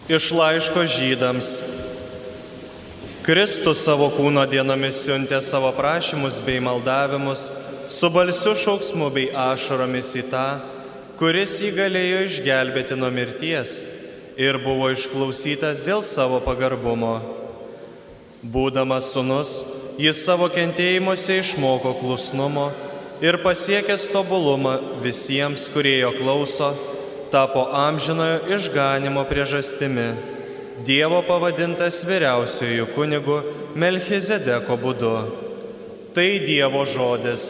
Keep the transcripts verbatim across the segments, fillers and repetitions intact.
Iš laiško Žydams. Kristus savo kūno dienomis siuntė savo prašymus bei maldavimus su balsiu šauksmu bei ašaromis į tą, kuris jį galėjo išgelbėti nuo mirties ir buvo išklausytas dėl savo pagarbumo. Būdamas sūnus, jis savo kentėjimuose išmoko klusnumo ir pasiekęs tobulumą visiems, kurie jo klauso, tapo amžinojo išganimo priežastimi, Dievo pavadintas vyriausiuoju kunigu Melchizedeko būdu. Tai Dievo žodis.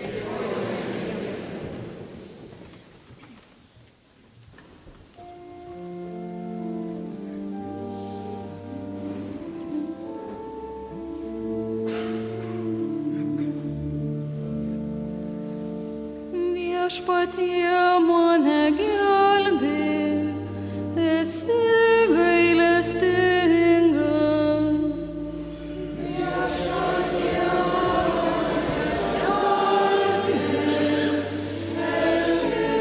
Viešpatie mane gelbėk, esi gailestingas. Viešpatie mane gelbėk, esi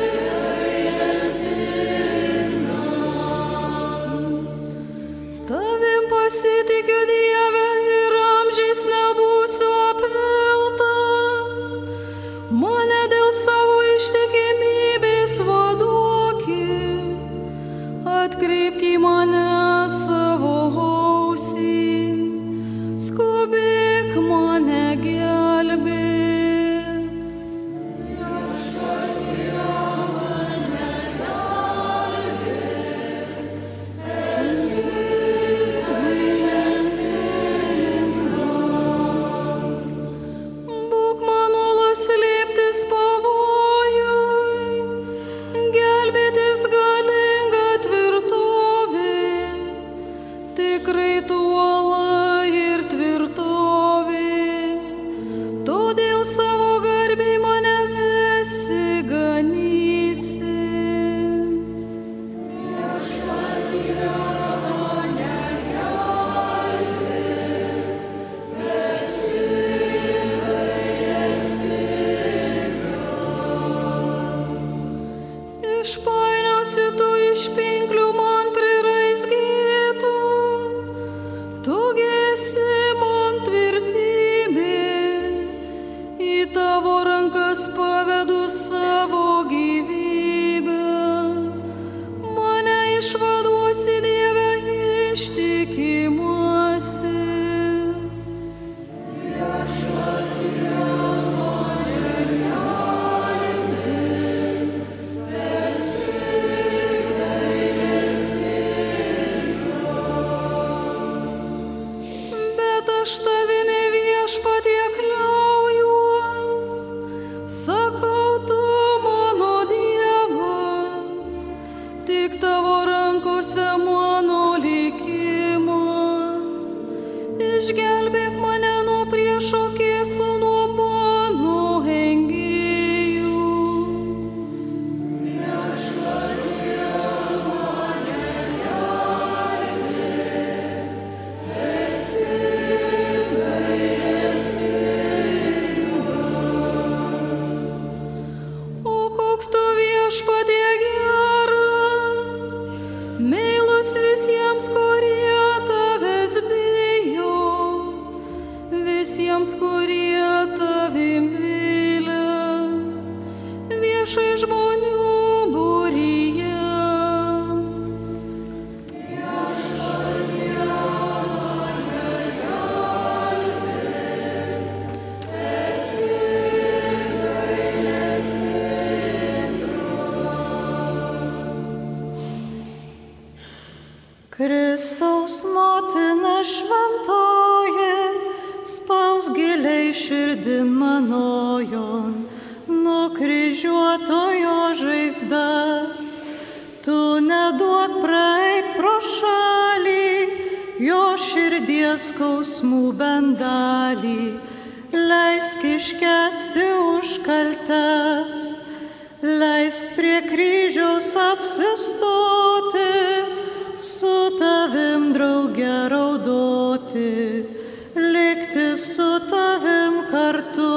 gailestingas. Tavim pasitikiu, Dieve, ir amžiais nebūsiu apviltas. Mane dėl savo ištikimybės vaduoki, atkreipk į mane savo ausį, skubėk mane gelbėk. Viešpatie mane gelbėk, esi gailestingas. Būk mano slėptis pavojui, gelbėtis galinga tvirtovė, tikrai tu uola ir tvirtovė, todėl savo garbei mane vesi ganysi. Viešpatie mane gelbėk, esi Išpainiosi tu iš pinklių man priraizgytų, tu esi man tvirtybė, į tavo rankas pavedu savo gyvybę, mane išvaduosi, Dieve, ištikimasis. Viešpatie mane gelbėk, bet aš tavimi, Viešpatie, kliaujuos, sakau, tu mano Dievas, tik tavo rankose mano likimas, išgelbėk mane nuo priešo kėslų, nuo mano engėjų. Viešpatie mane gelbėk, esi gailestingas. O koks tu, Viešpatie, geras, meilus visiems, kurie tavęs bijo, visiems, kurie tavim vilias, viešai žmonių būryje. Viešpatie mane gelbėk, esi gailestingas. Kristaus motina šventoji, spaus giliai širdin manojon, nukryžiuotojo žaizdas. Tu neduok praeit pro šalį, jo širdies skausmų bent dalį, leisk iškęsti užkaltes, leisk prie kryžiaus apsistoti, su tavim drauge raudoti, likti su tavim kartu.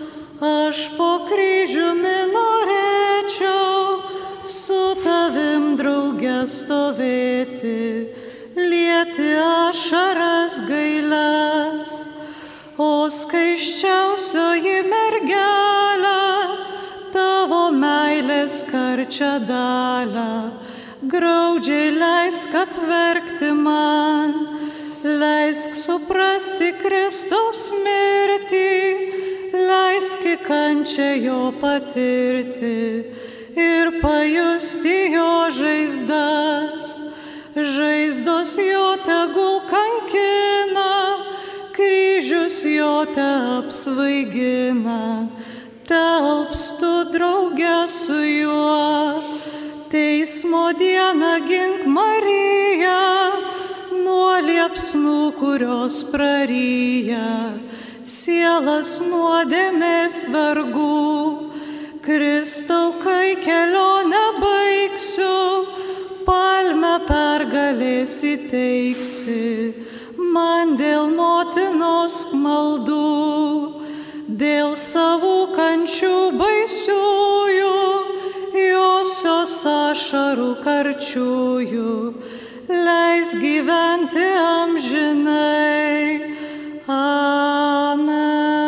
Aš po kryžiumi norėčiau su tavim drauge stovėti, lieti ašaras gailias, o skaisčiausioji mergelė, tavo meilės karčią dalę, graudžiai leisk apverkti man, leisk suprasti Kristaus mirtį, leisk į kančią jo patirti ir pajusti jo žaizdas. Žaizdos jo tegul kankina, kryžius jo te apsvaigina, telpstu drauge su juo. Teismo dieną gink Mariją, nuo liepsnų, kurios praryja sielas nuodėmės vergų. Kristau, kai kelionę baigsiu, palmę pergalės įteiksi man dėl motinos maldų, dėl savų kančių baisiųjų, josios ašarų karčiųjų, leis gyventi amžinai. Amen.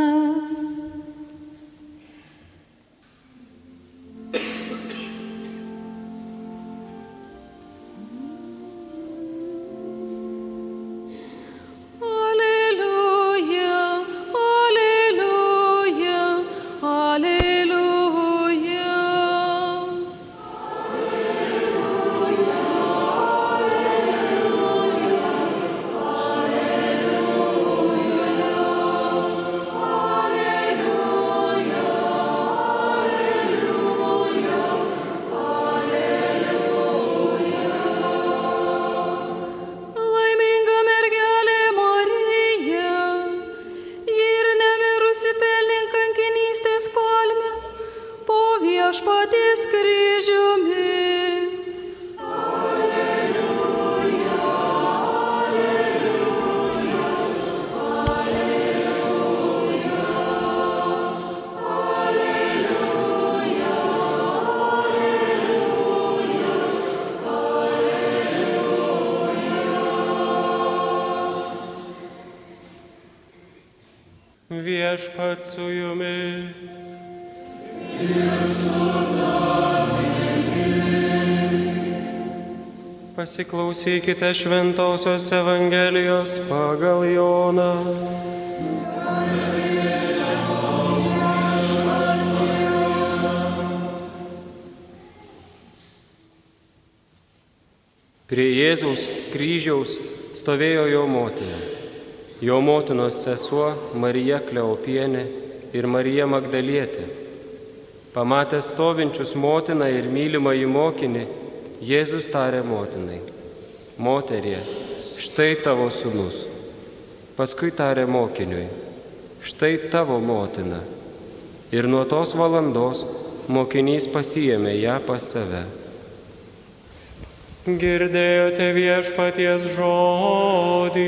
Viešpats su jumis. Pasiklausykite Šventosios Evangelijos pagal Joną. Prie Jėzaus kryžiaus stovėjo jo motina, jo motinos sesuo Marija Kleopienė ir Marija Magdalietė. Pamatęs stovinčius motiną ir mylimąjį mokinį, Jėzus tarė motinai: Moterie, štai tavo sūnus. Paskui tarė mokiniui: Štai tavo motina. Ir nuo tos valandos mokinys pasiėmė ją pas save. Girdėjote Viešpaties žodį.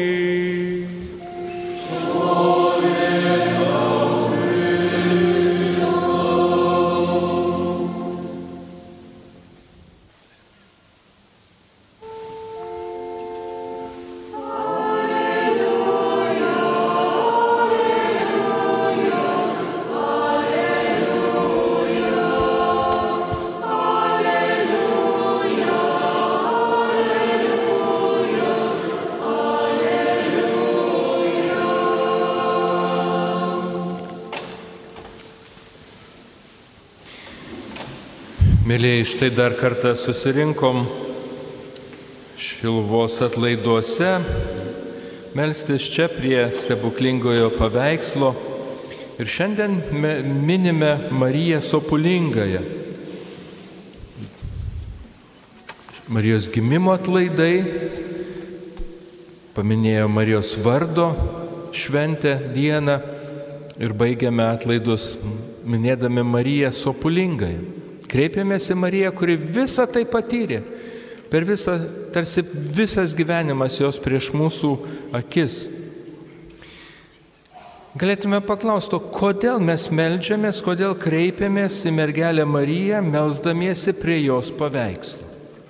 Mėlyjei, štai dar kartą susirinkom Šiluvos atlaiduose, melstis čia prie stebuklingojo paveikslo. Ir šiandien minime Mariją Sopulingąją. Marijos gimimo atlaidai, paminėjo Marijos vardo šventę dieną ir baigiame atlaidus minėdami Mariją Sopulingąją. Kreipiamės į Mariją, kuri visą tai patyrė, per visą, tarsi visas gyvenimas jos prieš mūsų akis. Galėtume paklausti, kodėl mes meldžiamės, kodėl kreipiamės į mergelę Mariją, melsdamiesi prie jos paveikslo.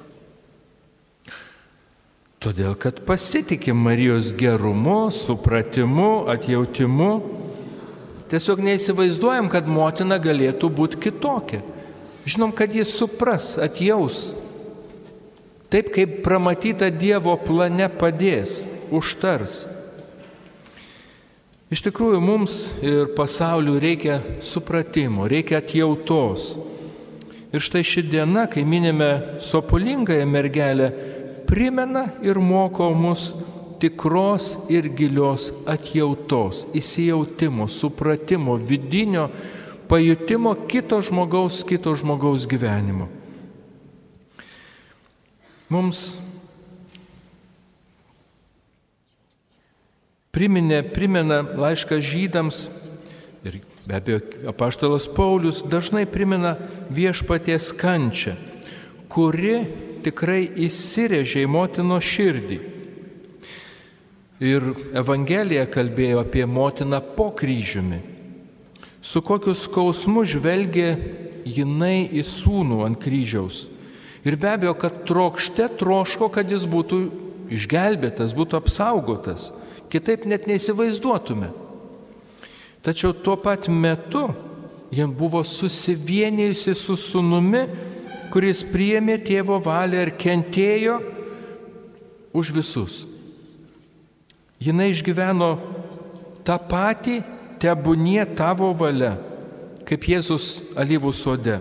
Todėl, kad pasitikim Marijos gerumu, supratimu, atjautimu. Tiesiog neįsivaizduojam, kad motina galėtų būti kitokia. Žinom, kad jis supras, atjaus. Taip kaip pramatyta Dievo plane padės, užtars. Iš tikrųjų, mums ir pasauliu reikia supratimo, reikia atjautos. Ir štai ši diena, kai minime sopulingąją mergelę, primena ir moko mus tikros ir gilios atjautos, įsijautimo, supratimo, vidinio pajutimo kito žmogaus, kito žmogaus gyvenimo. Mums priminė, primena laiškas Žydams ir be abejo apaštalas Paulius dažnai primena viešpaties kančią, kuri tikrai įsirėžė į motinos širdį. Ir Evangelija kalbėjo apie motiną po kryžiumi. Su kokiu skausmu žvelgė jinai į sūnų ant kryžiaus. Ir be abejo, kad trokšte troško, kad jis būtų išgelbėtas, būtų apsaugotas. Kitaip net neįsivaizduotume. Tačiau tuo pat metu jie buvo susivienijusi su sūnumi, kuris priėmė tėvo valią ir kentėjo už visus. Jinai išgyveno tą patį, tebūnie tavo valia, kaip Jėzus alyvų sode.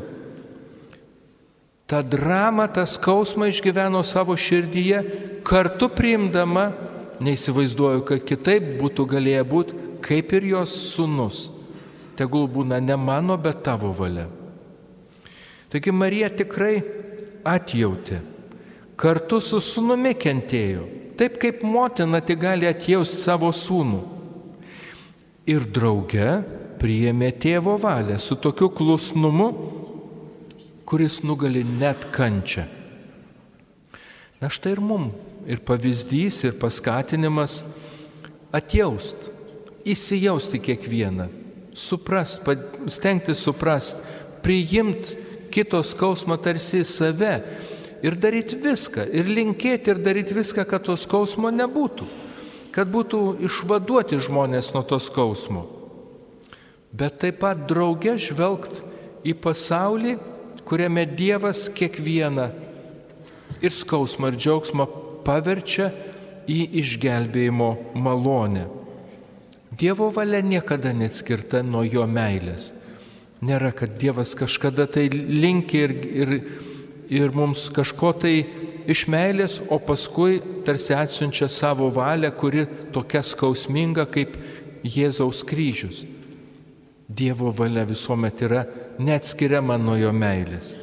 Ta drama, tą skausmą išgyveno savo širdyje, kartu priimdama, neįsivaizduoju, kad kitaip būtų galėję būti, kaip ir jos sūnus. Tegul būna ne mano, bet tavo valia. Taigi Marija tikrai atjautė, kartu su sūnumi kentėjo, taip kaip motina tik gali atjausti savo sūnų. Ir drauge priėmė tėvo valią su tokiu klusnumu, kuris nugali net kančią. Na štai ir mum ir pavyzdys, ir paskatinimas atjaust, įsijausti kiekvieną, suprast, stengti suprast, priimti kito skausmą tarsi į save ir daryti viską, ir linkėti, ir daryti viską, kad to skausmo nebūtų, kad būtų išvaduoti žmonės nuo to skausmo. Bet taip pat drauge žvelgt į pasaulį, kuriame Dievas kiekvieną ir skausmą, ir džiaugsmą paverčia į išgelbėjimo malonę. Dievo valia niekada neatskirta nuo jo meilės. Nėra, kad Dievas kažkada tai linki ir, ir, ir mums kažko tai iš meilės, o paskui tarsi atsiunčia savo valią, kuri tokia skausminga kaip Jėzaus kryžius. Dievo valia visuomet yra neatskiriama nuo jo meilės.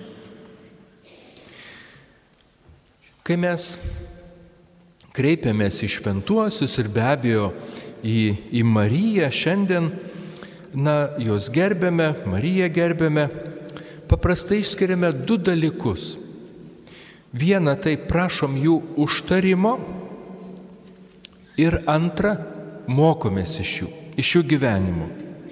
Kai mes kreipiamės į šventuosius ir be abejo į, į Mariją šiandien, na, jos gerbiame, Mariją gerbiame, paprastai išskiriame du dalykus. Vieną tai prašom jų užtarimo ir antrą mokomės iš jų, iš jų gyvenimo.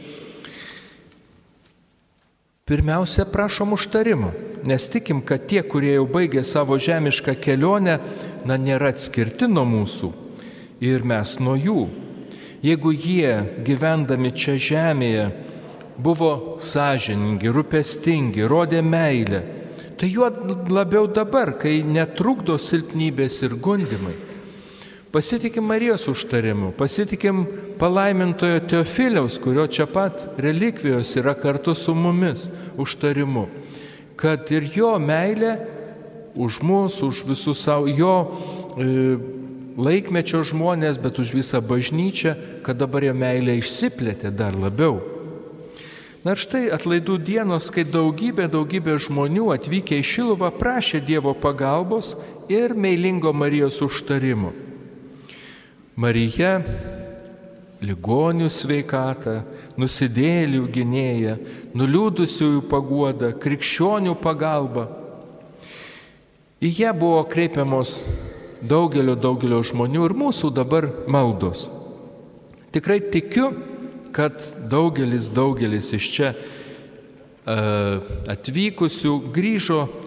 Pirmiausia, prašom užtarimo, nes tikim, kad tie, kurie jau baigė savo žemišką kelionę, na, nėra atskirti nuo mūsų ir mes nuo jų. Jeigu jie, gyvendami čia žemėje, buvo sąžiningi, rūpestingi, rodė meilę, tai juo labiau dabar, kai netrukdo silpnybės ir gundimai. Pasitikim Marijos užtarimu, pasitikim palaimintojo Teofiliaus, kurio čia pat relikvijos yra kartu su mumis užtarimu, kad ir jo meilė už mus, už visus savo, jo e, laikmečio žmonės, bet už visą bažnyčią, kad dabar jo meilė išsiplėtė dar labiau. Na ir štai atlaidų dienos, kai daugybė, daugybė žmonių atvykę į Šiluvą prašė Dievo pagalbos ir meilingo Marijos užtarimo. Marija ligonių sveikatą, nusidėjėlių gynėja, nuliūdusiųjų paguoda, krikščionių pagalba. Į ją buvo kreipiamos daugelio, daugelio žmonių ir mūsų dabar maldos. Tikrai tikiu, kad daugelis, daugelis iš čia atvykusių grįžo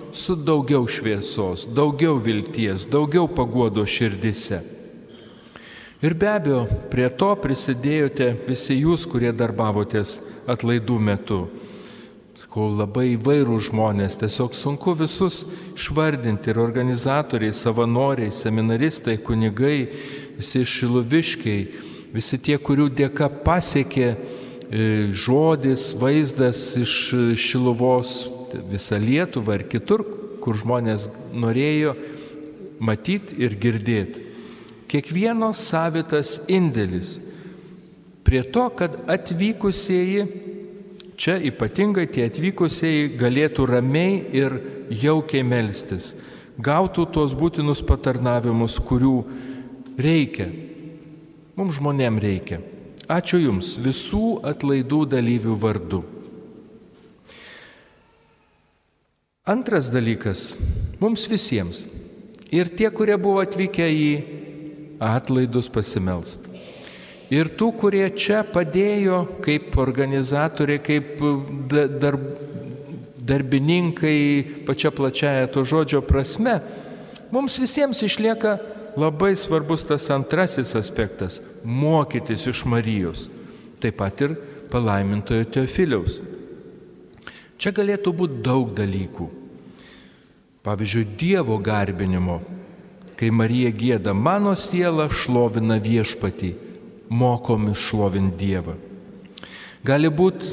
su daugiau šviesos, daugiau vilties, daugiau paguodo širdise. Ir be abejo, prie to prisidėjote visi jūs, kurie darbavotės atlaidų metu. Sakau, labai įvairų žmonės, tiesiog sunku visus išvardinti, ir organizatoriai, savanoriai, seminaristai, kunigai, visi šiluviškiai, visi tie, kurių dėka pasiekė žodis, vaizdas iš Šiluvos visą Lietuvą ir kitur, kur žmonės norėjo matyti ir girdėti. Kiekvieno savitas indėlis prie to, kad atvykusieji, čia ypatingai tie atvykusieji galėtų ramiai ir jaukiai melstis, gautų tuos būtinus patarnavimus, kurių reikia. Mums žmonėm reikia. Ačiū Jums visų atlaidų dalyvių vardu. Antras dalykas, mums visiems, ir tie, kurie buvo atvykę į atlaidus pasimelst, ir tų, kurie čia padėjo kaip organizatoriai, kaip darb, darbininkai, pačia plačiaja to žodžio prasme, mums visiems išlieka labai svarbus tas antrasis aspektas – mokytis iš Marijos, taip pat ir palaimintojo Teofiliaus. Čia galėtų būti daug dalykų. Pavyzdžiui, Dievo garbinimo, kai Marija gieda, mano siela šlovina viešpatį, mokomis šlovinti Dievą. Gali būti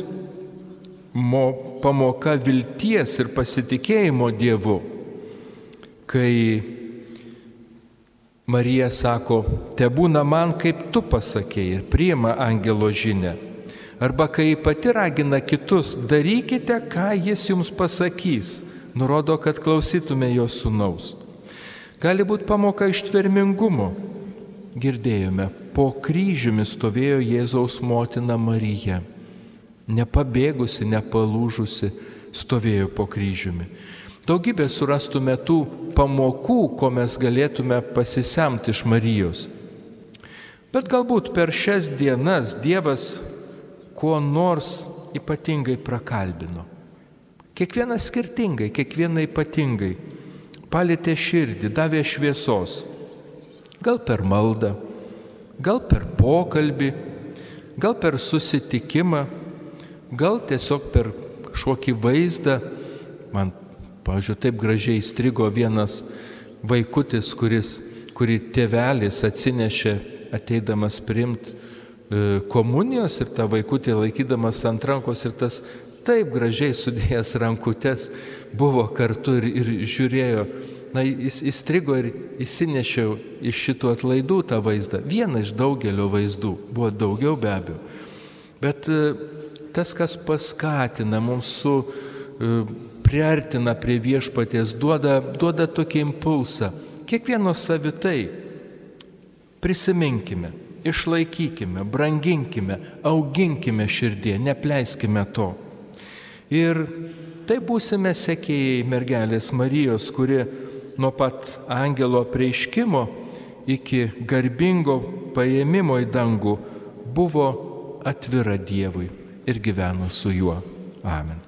pamoka vilties ir pasitikėjimo Dievu, kai Marija sako, tebūna man, kaip tu pasakėjai, ir priima angelo žinią. Arba kai pati ragina kitus, darykite, ką jis jums pasakys, nurodo, kad klausytume jo sūnaus. Gali būti pamoka ištvermingumo. Girdėjome, po kryžiumi stovėjo Jėzaus motina Marija. Nepabėgusi, nepalūžusi, stovėjo po kryžiumi. Daugybė surastume tų pamokų, ko mes galėtume pasisemti iš Marijos. Bet galbūt per šias dienas Dievas kuo nors ypatingai prakalbino. Kiekvienas skirtingai, kiekvieną ypatingai. Palietė širdį, davė šviesos. Gal per maldą, gal per pokalbį, gal per susitikimą, gal tiesiog per kažkokį vaizdą. Man, pavyzdžiui, taip gražiai įstrigo vienas vaikutis, kuris, kurį tėvelis atsinešė ateidamas priimti e, komunijos, ir tą vaikutį laikydamas ant rankos, ir tas taip gražiai sudėjęs rankutes buvo kartu ir, ir žiūrėjo. Na, jis įstrigo ir įsinešiau iš šitų atlaidų tą vaizdą. Vieną iš daugelio vaizdų, buvo daugiau be abejo. Bet e, tas, kas paskatina mums su e, priartina prie viešpaties, duoda, duoda tokį impulsą. Kiekvieno savitai prisiminkime, išlaikykime, branginkime, auginkime širdie, nepleiskime to. Ir tai būsime sekėjai mergelės Marijos, kuri nuo pat angelo apreiškimo iki garbingo paėmimo į dangų buvo atvira Dievui ir gyveno su juo. Amen.